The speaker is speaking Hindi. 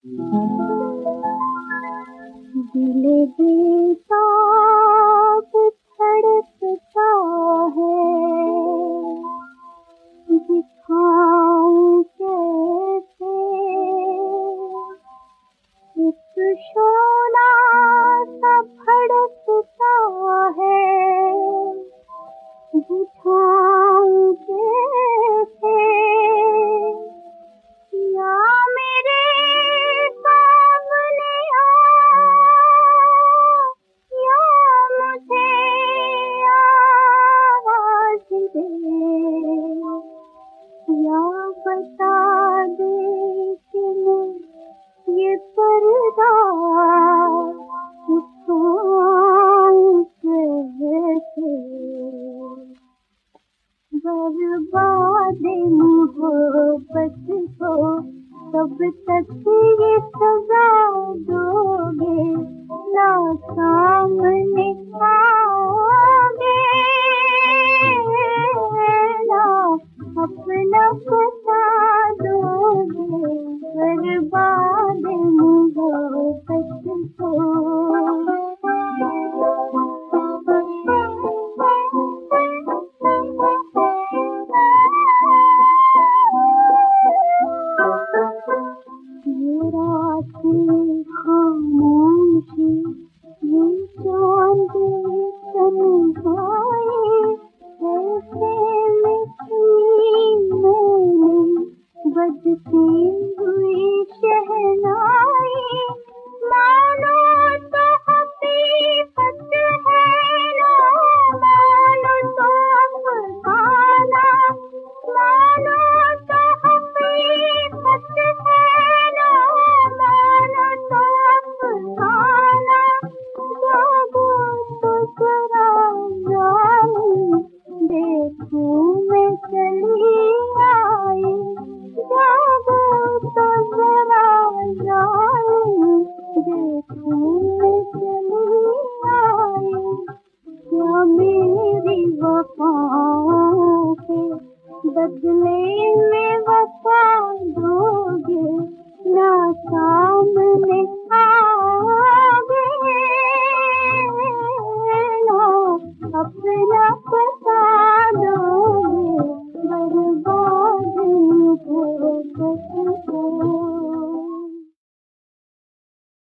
दिल बेताब धड़कता है, दिखाऊं कैसे एक शोला सा भड़कता है, बुझाऊं कैसे या मेरे सामने आ, या मुझे आवाज़ दे, या बता दे कि मैं ये पर्दा उठाऊं कैसे। बर्बाद मोहब्बत को कब तक ये सजा दोगे, ना सामने आओगे, ना अपना बता दोगे। बर्बाद मोहब्बत को खामोशी ये चांद तन्हाई, ऐसे में मैंने बजती हुई शहनाई। मानो तो हकीकत है, ना मानो तो अफसाना, मानो तो हकीकत है, ना मानो तो अफसाना। जागो तो जरा जानी, देखूं मैं चली आई, जागो तो जरा जानी, देखूं मैं चली आई। क्या मेरी वफाओं के बदले